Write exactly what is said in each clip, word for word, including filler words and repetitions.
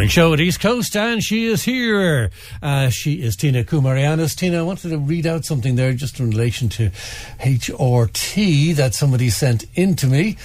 Morning show at East Coast, and she is here. Uh, she is Tina Koumarianis. Tina, I wanted to read out something there just in relation to H R T that somebody sent in to me.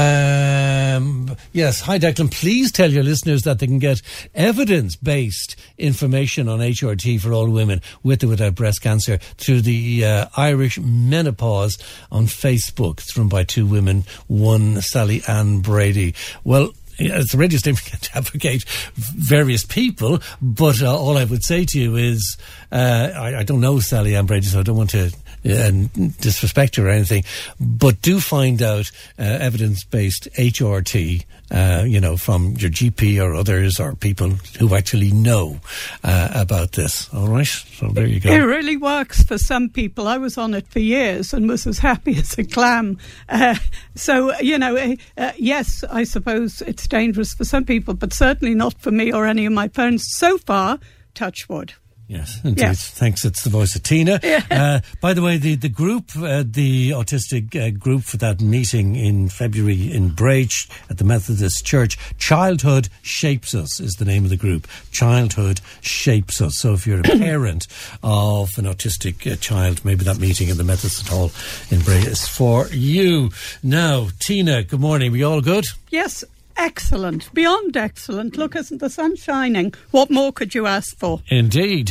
Um, yes, hi Declan, please tell your listeners that they can get evidence-based information on H R T for all women with or without breast cancer through the uh, Irish Menopause on Facebook. It's run by two women, one Sally Ann Brady. Well, it's a radio station to advocate various people, but uh, all I would say to you is, uh, I, I don't know Sally Ann Brady, so I don't want to uh, disrespect her or anything, but do find out uh, evidence-based H R T, uh, you know, from your G P or others or people who actually know uh, about this. All right? So there you go. It really works for some people. I was on it for years and was as happy as a clam. Uh, so, you know, uh, yes, I suppose it's dangerous for some people, but certainly not for me or any of my friends so far. Touch wood. Yes, indeed. Yes. Thanks. It's the voice of Tina. Yeah. Uh, by the way, the, the group, uh, the autistic uh, group for that meeting in February in Braich at the Methodist Church, Childhood Shapes Us is the name of the group. Childhood Shapes Us. So if you're a parent of an autistic uh, child, maybe that meeting at the Methodist Hall in Braich is for you. Now, Tina, good morning. We all good? Yes. Excellent. Beyond excellent. Look, isn't the sun shining? What more could you ask for? Indeed.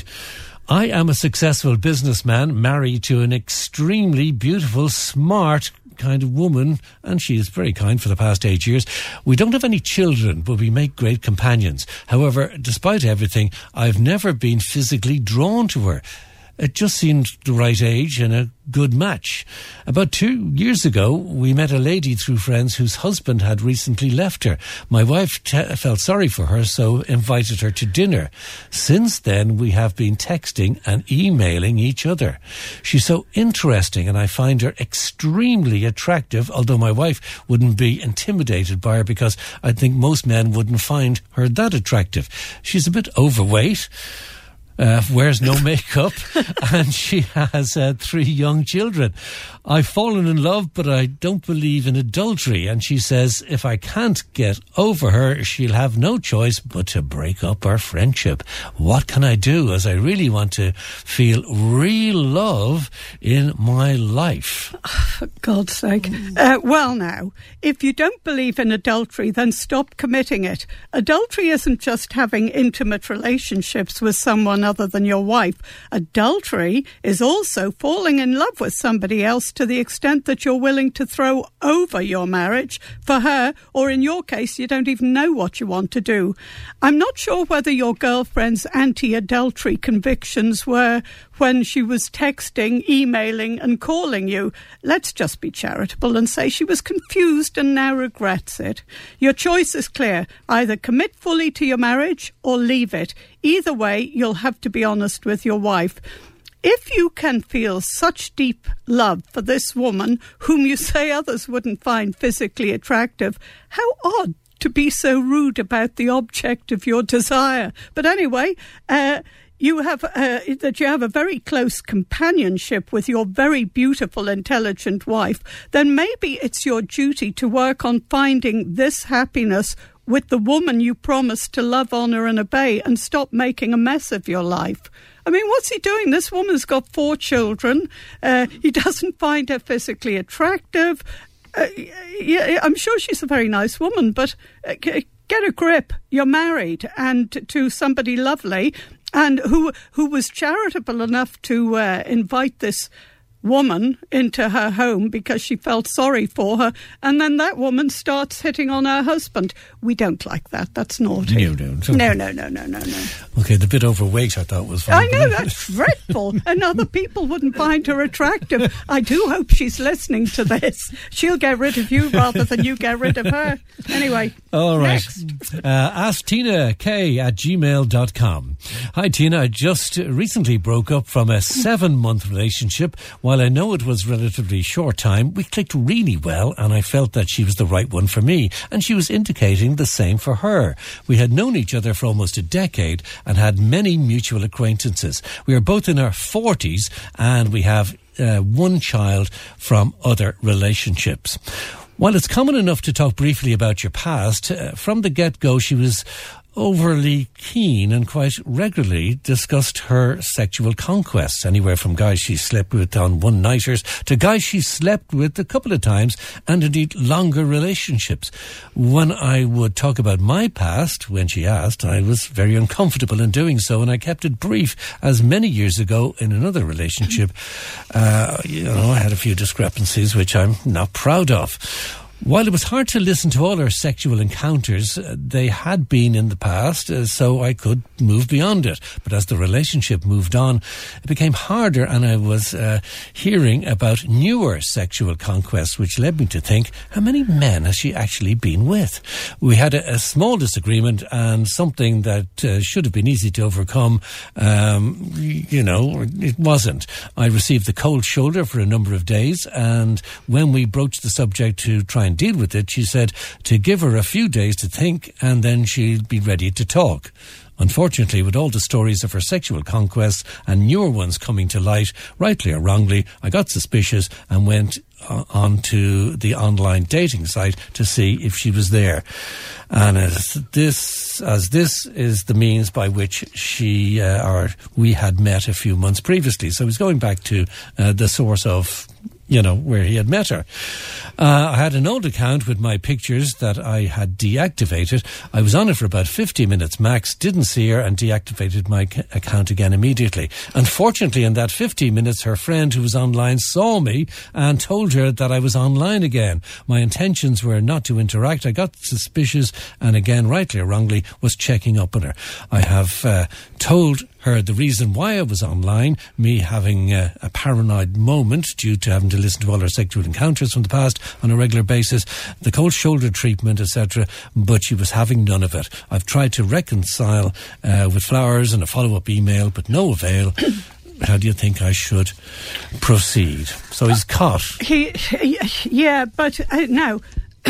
I am a successful businessman married to an extremely beautiful, smart kind of woman, and she is very kind for the past eight years. We don't have any children, but we make great companions. However, despite everything, I've never been physically drawn to her. It just seemed the right age and a good match. About two years ago, we met a lady through friends whose husband had recently left her. My wife te- felt sorry for her, so invited her to dinner. Since then, we have been texting and emailing each other. She's so interesting, and I find her extremely attractive, although my wife wouldn't be intimidated by her because I think most men wouldn't find her that attractive. She's a bit overweight. Uh, wears no makeup, and she has uh, three young children. I've fallen in love, but I don't believe in adultery, and she says if I can't get over her, she'll have no choice but to break up our friendship. What can I do, as I really want to feel real love in my life? For God's sake. Uh, well now, if you don't believe in adultery, then stop committing it. Adultery isn't just having intimate relationships with someone other than your wife. Adultery is also falling in love with somebody else to the extent that you're willing to throw over your marriage for her, or in your case, you don't even know what you want to do. I'm not sure whether your girlfriend's anti-adultery convictions were when she was texting, emailing and calling you. Let's just be charitable and say she was confused and now regrets it. Your choice is clear. Either commit fully to your marriage or leave it. Either way, you'll have to be honest with your wife. If you can feel such deep love for this woman, whom you say others wouldn't find physically attractive, how odd to be so rude about the object of your desire. But anyway, uh, you have uh, that you have a very close companionship with your very beautiful, intelligent wife, then maybe it's your duty to work on finding this happiness with the woman you promised to love, honour and obey, and stop making a mess of your life. I mean, what's he doing? This woman's got four children. Uh, he doesn't find her physically attractive. Uh, yeah, I'm sure she's a very nice woman, but uh, get a grip. You're married, and to somebody lovely, and who who was charitable enough to uh, invite this woman into her home because she felt sorry for her, and then that woman starts hitting on her husband. We don't like that. That's naughty. No, no, no, no, no, no, no, no. Okay, the bit overweight I thought was funny. I know, that's dreadful. And other people wouldn't find her attractive. I do hope she's listening to this. She'll get rid of you rather than you get rid of her. Anyway. All right. Uh, ask Tina K at gmail dot com. Hi, Tina. I just recently broke up from a seven-month relationship. While I know it was relatively short time, we clicked really well, and I felt that she was the right one for me, and she was indicating the same for her. We had known each other for almost a decade and had many mutual acquaintances. We are both in our forties, and we have uh, one child from other relationships. While it's common enough to talk briefly about your past, uh, from the get-go she was overly keen and quite regularly discussed her sexual conquests, anywhere from guys she slept with on one-nighters to guys she slept with a couple of times, and indeed longer relationships. When I would talk about my past, when she asked, I was very uncomfortable in doing so, and I kept it brief, as many years ago in another relationship, uh, you know, I had a few discrepancies which I'm not proud of. While it was hard to listen to all her sexual encounters, uh, they had been in the past, uh, so I could move beyond it. But as the relationship moved on, it became harder, and I was uh, hearing about newer sexual conquests, which led me to think, how many men has she actually been with? We had a, a small disagreement, and something that uh, should have been easy to overcome, um, you know, it wasn't. I received the cold shoulder for a number of days, and when we broached the subject to try and deal with it, she said to give her a few days to think, and then she'd be ready to talk. Unfortunately, with all the stories of her sexual conquests and newer ones coming to light, rightly or wrongly, I got suspicious and went uh, onto the online dating site to see if she was there. And as this, as this is the means by which she uh, or we had met a few months previously. So I was going back to uh, the source of, you know, where he had met her. Uh, I had an old account with my pictures that I had deactivated. I was on it for about fifty minutes max, didn't see her, and deactivated my c- account again immediately. Unfortunately, in that fifteen minutes, her friend who was online saw me and told her that I was online again. My intentions were not to interact. I got suspicious and again, rightly or wrongly, was checking up on her. I have uh, told her the reason why I was online, me having uh, a paranoid moment due to having to listen to all her sexual encounters from the past on a regular basis, the cold shoulder treatment, et cetera, but she was having none of it. I've tried to reconcile uh, with flowers and a follow-up email, but no avail. How do you think I should proceed? So he's caught. He, he yeah, but uh, now,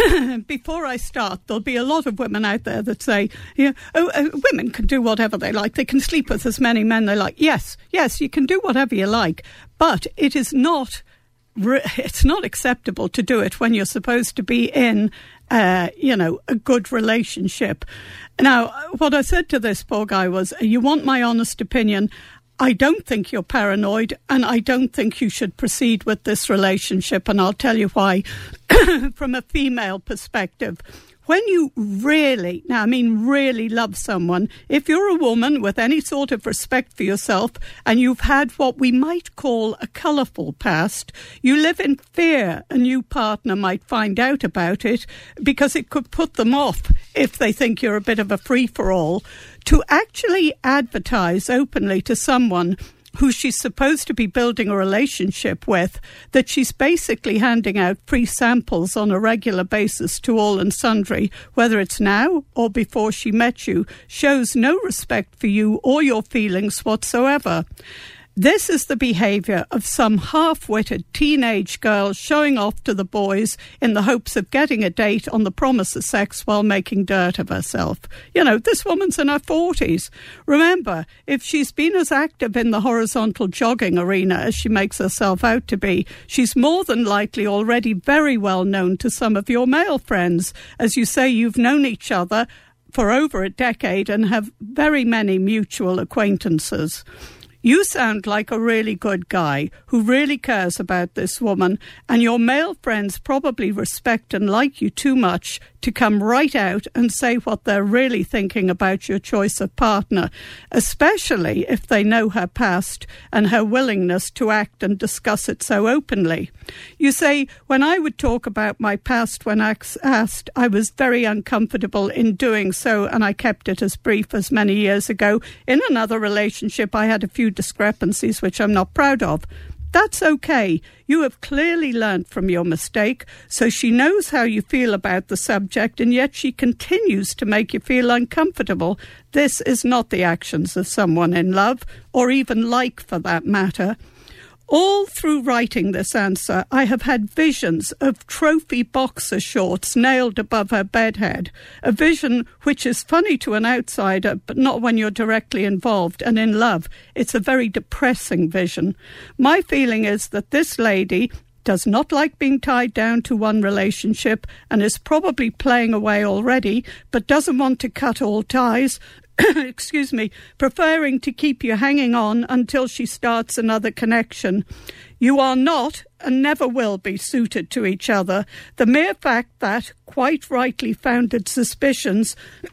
before I start, there'll be a lot of women out there that say, you know, oh, uh, women can do whatever they like. They can sleep with as many men they like. Yes, yes, you can do whatever you like, but it is not, re- it's not acceptable to do it when you're supposed to be in, uh, you know, a good relationship. Now, what I said to this poor guy was, you want my honest opinion? I don't think you're paranoid, and I don't think you should proceed with this relationship, and I'll tell you why. From a female perspective, when you really, now I mean really love someone, if you're a woman with any sort of respect for yourself and you've had what we might call a colourful past, you live in fear a new partner might find out about it because it could put them off if they think you're a bit of a free-for-all. To actually advertise openly to someone who she's supposed to be building a relationship with, that she's basically handing out free samples on a regular basis to all and sundry, whether it's now or before she met you, shows no respect for you or your feelings whatsoever. This is the behaviour of some half-witted teenage girl showing off to the boys in the hopes of getting a date on the promise of sex while making dirt of herself. You know, this woman's in her forties. Remember, if she's been as active in the horizontal jogging arena as she makes herself out to be, she's more than likely already very well known to some of your male friends. As you say, you've known each other for over a decade and have very many mutual acquaintances. You sound like a really good guy who really cares about this woman, and your male friends probably respect and like you too much to come right out and say what they're really thinking about your choice of partner, especially if they know her past and her willingness to act and discuss it so openly. You say, when I would talk about my past when asked, I was very uncomfortable in doing so, and I kept it as brief as many years ago. In another relationship, I had a few discrepancies which I'm not proud of. That's okay. You have clearly learnt from your mistake, so she knows how you feel about the subject, and yet she continues to make you feel uncomfortable. This is not the actions of someone in love, or even like for that matter. All through writing this answer, I have had visions of trophy boxer shorts nailed above her bedhead, a vision which is funny to an outsider, but not when you're directly involved and in love. It's a very depressing vision. My feeling is that this lady does not like being tied down to one relationship and is probably playing away already, but doesn't want to cut all ties, excuse me, preferring to keep you hanging on until she starts another connection. You are not and never will be suited to each other. The mere fact that, quite rightly founded suspicions,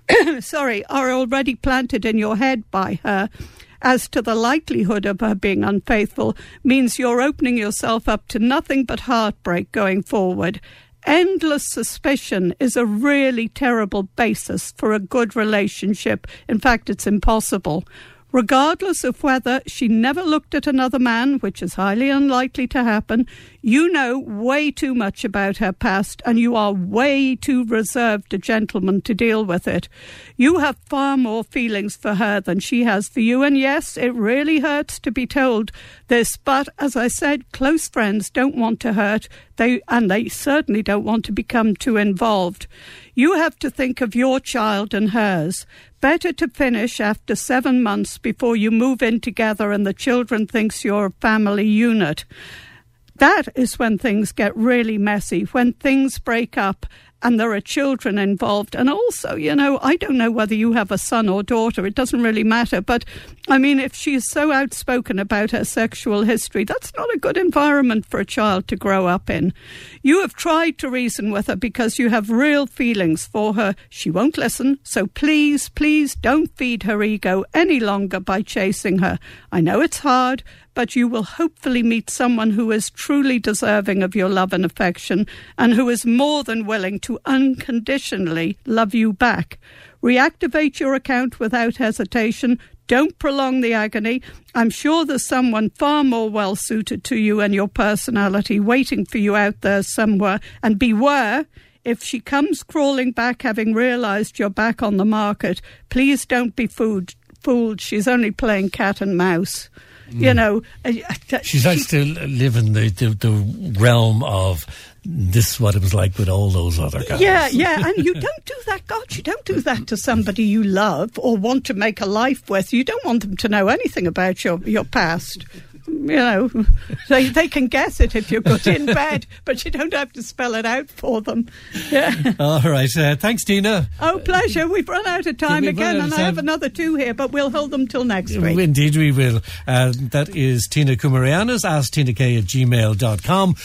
sorry, are already planted in your head by her as to the likelihood of her being unfaithful means you're opening yourself up to nothing but heartbreak going forward. Endless suspicion is a really terrible basis for a good relationship. In fact, it's impossible. Regardless of whether she never looked at another man, which is highly unlikely to happen, you know way too much about her past and you are way too reserved a gentleman to deal with it. You have far more feelings for her than she has for you, and yes, it really hurts to be told this, but as I said, close friends don't want to hurt, they and they certainly don't want to become too involved. You have to think of your child and hers. Better to finish after seven months before you move in together and the children thinks you're a family unit. That is when things get really messy, when things break up and there are children involved. And also, you know, I don't know whether you have a son or daughter, it doesn't really matter. But, I mean, if she is so outspoken about her sexual history, that's not a good environment for a child to grow up in. You have tried to reason with her because you have real feelings for her. She won't listen, so please, please don't feed her ego any longer by chasing her. I know it's hard, but you will hopefully meet someone who is truly deserving of your love and affection and who is more than willing to unconditionally love you back. Reactivate your account without hesitation. Don't prolong the agony. I'm sure there's someone far more well-suited to you and your personality waiting for you out there somewhere. And beware, if she comes crawling back having realised you're back on the market, please don't be fooled. fooled. She's only playing cat and mouse. You know, she's I still live in the, the the realm of this. What it was like with all those other guys. Yeah, yeah, and you don't do that. God, you don't do that to somebody you love or want to make a life with. You don't want them to know anything about your your past. You know, they they can guess it if you're good in bed, but you don't have to spell it out for them. Yeah. All right. Uh, thanks, Tina. Oh, pleasure. We've run out of time again, and I have another two here, but we'll hold them till next week. Indeed, we will. Uh, that is Tina Kumarianis. ask tina k at gmail dot com.